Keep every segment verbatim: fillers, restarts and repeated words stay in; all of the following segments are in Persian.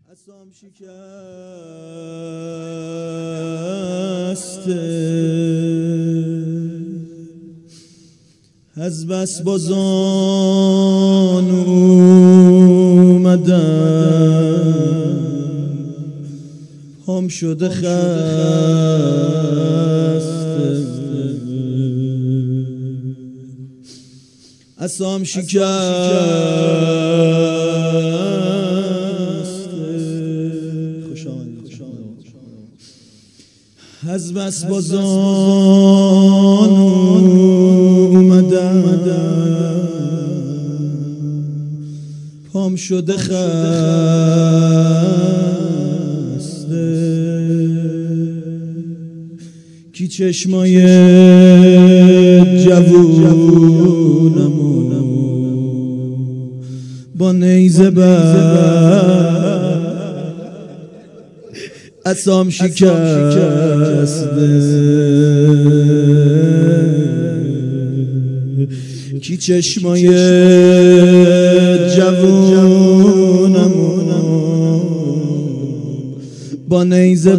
عصام شکسته از بس بازان اومدم هم شده خسته عصام شکسته از بس بازان اومدم پام شده خسته کی چشمای جوونمو با نیزه بر عصام شکسته کی چشمای جوونمو با نیزه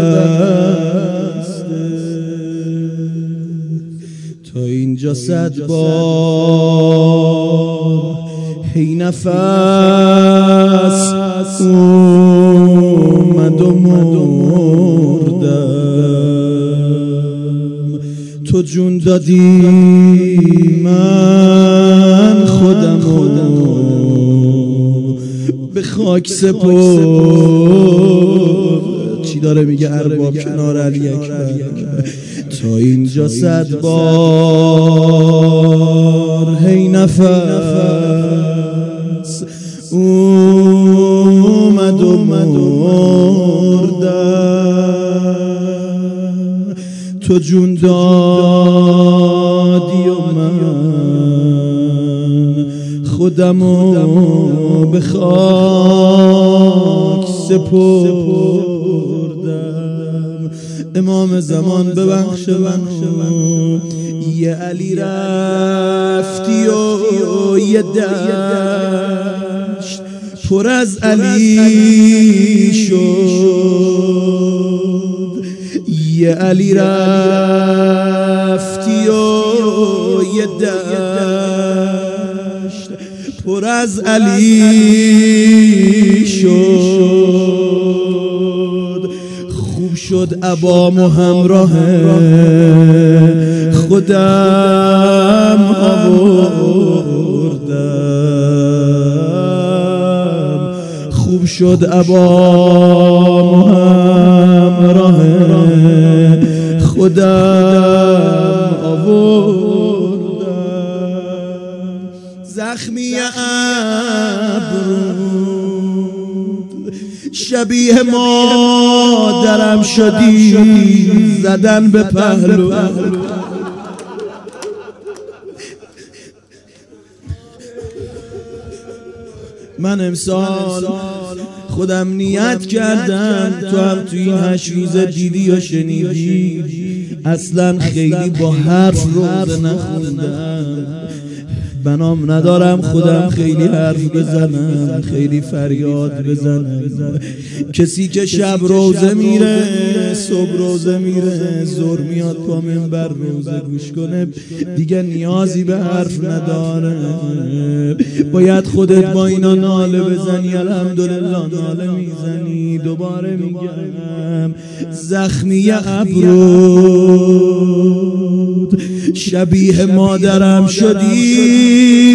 بسته تا اینجا صد بار هی نفس اومد و مردم تو جون دادی من خودم به خاک سپرد. چی داره میگه ارباب کنار علی اکبر؟ تا اینجا صد بار هی نفس اومد و مردم تو جون دادی و من خودمو به خاک سپردم. امام زمان ببخش منو یه علی رفتی و یه دشت پر از علی شد. یه علی رفتی و یه دشت پر از علی شد. خوب شد عبام و همراه خودم آوردم. خوب شد عبام و همراه خودم آوردم. زخمی ابرود شبیه مادرم شدی زدن به پهلو. من امسال خودم نیت کردم تو هم توی این هشت روزه دیدی یا شنیدی اصلا خیلی با حرف روزه نخوندم. بنام ندارم خودم خیلی حرف بزنم خیلی فریاد بزنم. کسی که شب روزه میره صبح روزه میره زور میاد پا منبر روزه گوش کنه دیگه نیازی به حرف نداره. باید خودت با اینا ناله بزنی. الحمدلله ناله میزنی. دوباره میگم زخمی ابرود شبیه مادرم شدی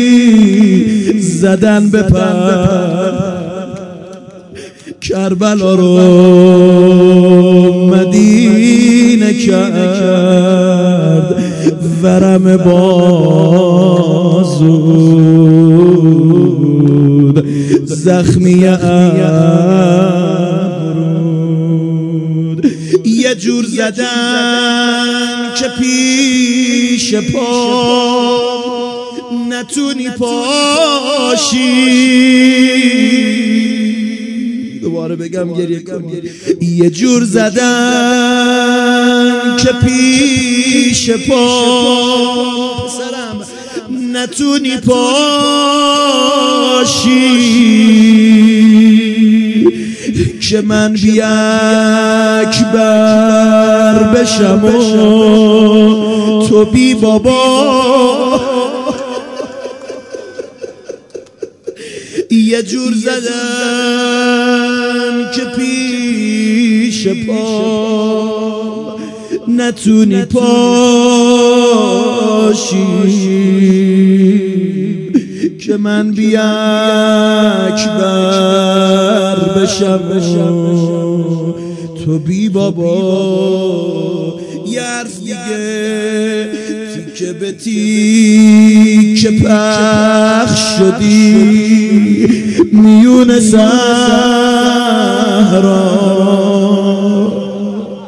زدن به پر. کربلا رو مدینه کرد ورم بازود. زخمی ابرود یه جور زدن که پیش پا نتونی پاشی. دوباره بگم گریه کن. یه جور زدن که پیش پا سرم نتونی پاشی. که من بی اکبر بشم و تو بی بابا. یه جور زدن که پیش پا نتونی پاشی، که من بی اکبر بشم تو بی بابا. یه حرف دیگه تیکه به تیکه پخش شدی میون صحرا،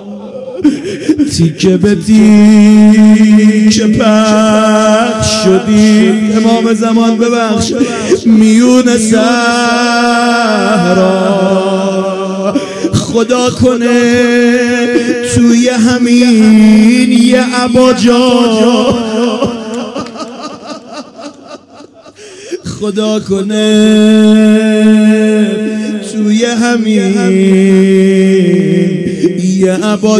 تیکه به تیکه پخش شدی امام زمان ببخش میون صحرا. خدا کنه توی همین یه عباجا، خدا کنه توی همین یه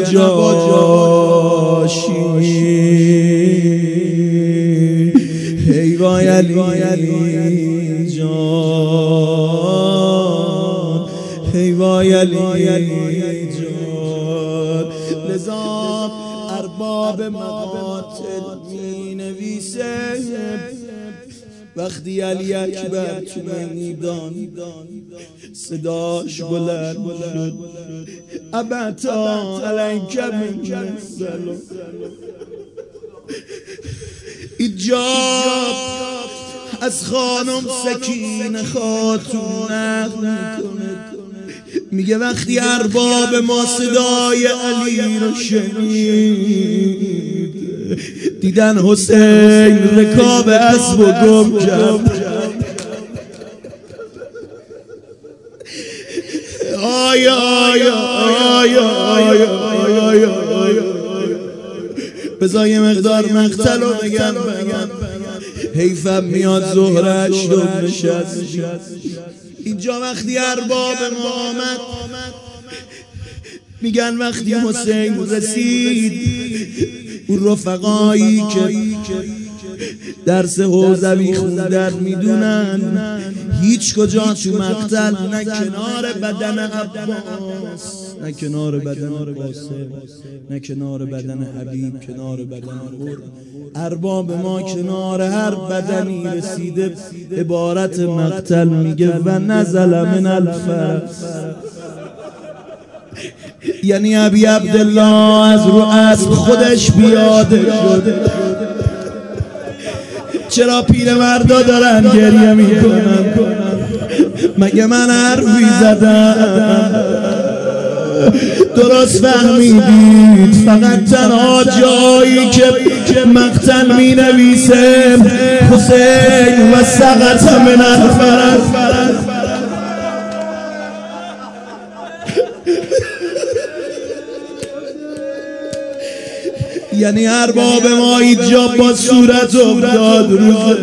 عباجاشی. هی وای علی جان، هی وای علی جان. لذا ارباب مقاتل می نویسه وقتی علی اکبر تو میدان صداش بلند شد ابتا علیک من سلام. ایجاب از خانم سکینه خاتون نقل میکنه، میگه وقتی ارباب ما صدای علی رو شنید دیدن حسین رکاب اسب و گم کرد. آیا آیا آیا آیا آیا بذار یه مقدار مقتل رو بگم بگم حیفم میاد زهرش دوم نشست. اینجا وقتی ارباب ما آمد میگن وقتی حسین رسید اون رفقایی که درس حوزوی خوندن میدونن هیچ کجا تو مقتل نه کنار بدن عباس نه کنار بدن قاسم نه کنار بدن حبیب کنار بدن خود ارباب ما کنار هر بدنی رسیده عبارت مقتل میگه و نزل من الفرس، یعنی ابی عبدالله از رو اسب خودش پیاده شده. چرا پیرمردا دارن گریه میکنن؟ مگه من حرفی زدم؟ درست فهمیدید فقط تنها جایی که مقتل می نویسه حسین و سقط من الفرس. یعنی ارباب ما اینجا با صورت افتاد روزه.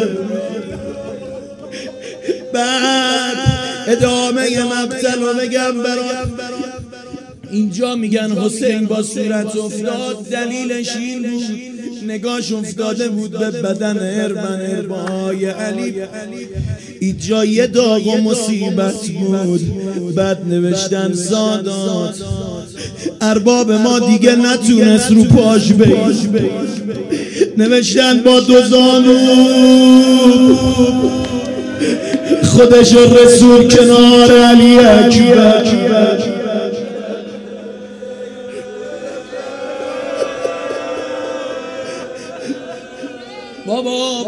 بعد ادامه مقتل رو بگم برات. اینجا میگن حسین با صورت افتاد، دلیلش این بود نگاش افتاده بود به بدن اربن اربای علی. اینجا یه داغ و مصیبت بود. بعد نوشتن سادات ارباب ما دیگه نتونست رو پاش بید، نوشتن با دو زانو خودش رسول کنار علی اکبر. بابا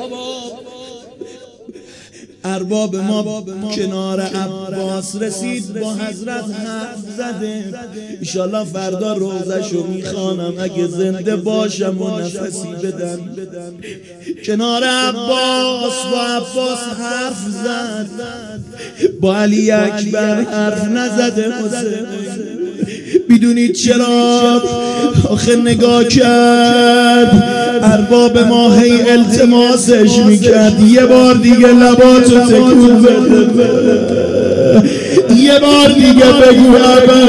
ارباب ما کنار عباس رسید با حضرت حرف زده. انشالله فردا روزشو میخوانم اگه زنده باشم و نفسی بدم. کنار عباس با عباس حرف زد، با علی اکبر حرف نزده حسین. میدونید چرا؟ آخه نگاه کرد ارباب ما هی التماسش میکرد یه بار دیگه لباتو تکون بده، یه بار دیگه بگو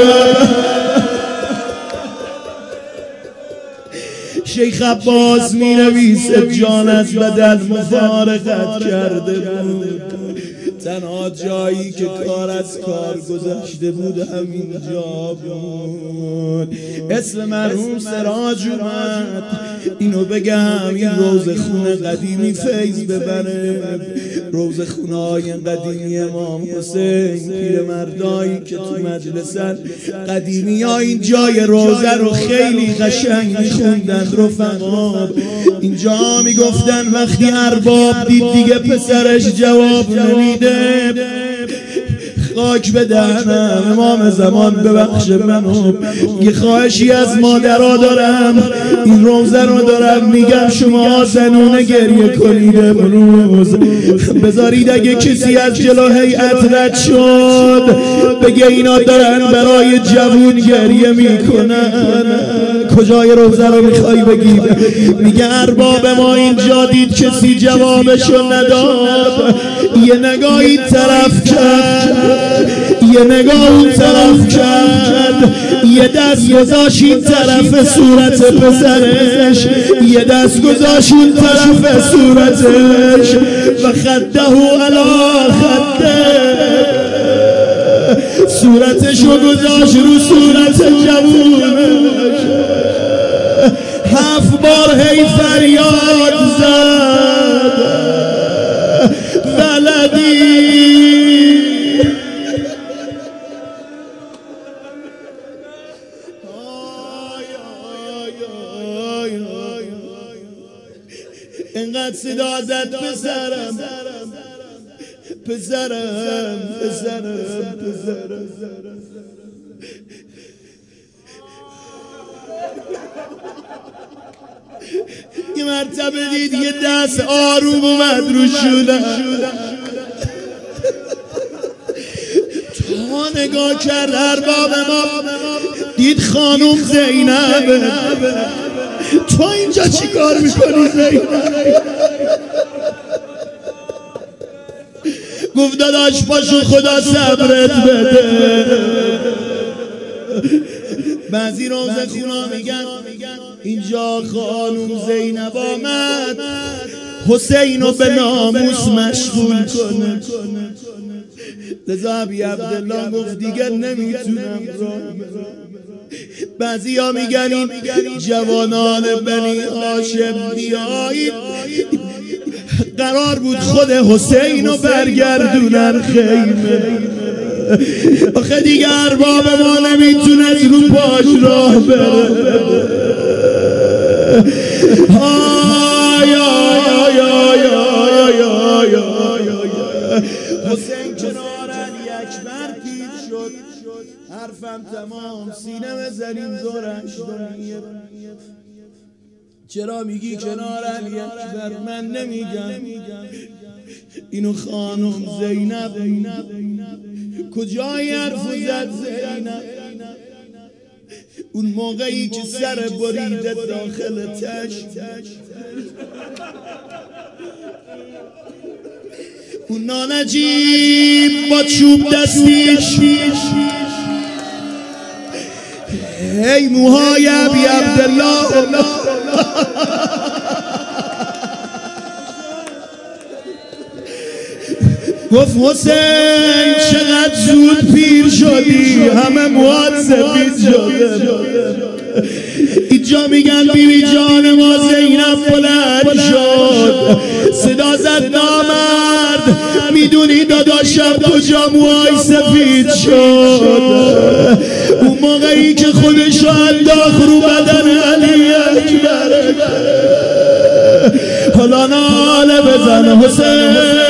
شیخ عباس می نویسه جان از بدن مفارقت کرده بود، تنها جایی که کار از کار گذشته بود همین جا بود. اسم مرحوم سراج اومد، اینو بگم این روزخونه قدیمی فیض ببره، روزخونه های قدیمی امام حسین پیر مردایی که تو مجلسن قدیمی ها این جای روزه رو خیلی قشنگ میخوندن رفقا. اینجا میگفتن وقتی ارباب دید دیگه پسرش جواب نمیده، خاک به دهنم امام زمان ببخش منو، یه خواهشی از مادرها دارم، این روزه رو دارم میگم شما زنونه گریه کنید امروز، بذارید اگه کسی از جلو هیئت رد شد بگه اینا دارن برای جوون گریه میکنن. کجای روزه رو میخوای بگید؟ میگه ارباب ما اینجا دید کسی جوابشو نداد، یه نگاهی طرف کرد، یه نگاه اون طرف کرد، یه دست گذاشت این طرف صورت پسرش، یه دست گذاشت اون طرف صورتش و خده علی خده، صورتشو گذاشت رو صورت جوونش، هفت بار هی فریاد زد ولدی. اینقدر صدا زد پسرم پسرم پسرم پسرم. یه مرتبه دید یه دست آروم اومد رو شونه، تا نگاه کرد ارباب ما دید خانم زینب. تو اینجا چی کار میکنی زینب؟ گفت داداش پاشو خدا صبرت بده. بعضی روزه خونا میگن اینجا خانم زینب آمد حسینو به ناموس مشغول کنه، لذا ابی عبدالله گفت دیگر نمیتونم راه. بعضی ها میگن این جوانان بنی هاشم بیایید، قرار بود خود حسینو برگردونن خیمه، آخه دیگه ارباب ما نمیتونه رو پاش راه بره. حسین کنار علی اکبر پیر شد، حرفم تمام سینه بزنیم زورش دنیا. چرا میگی کنار علی اکبر؟ من نمیگم اینو خانم زینب کجای حرف زد زینب؟ اون موقعی که سر بریده داخل تشت، اون نانجیب با چوب دستیش هی موهای ابی عبدالله گفت حسین چقدر زود پیر شدی، همه موهات سفید شده. اینجا میگن بیبی جان ما زینب بلند شد، صدا زد نامرد میدونی داداشم کجا موهای سفید شد؟ اون موقعی که خودشو انداخت رو بدن علی اکبر. حالا ناله بزن حسین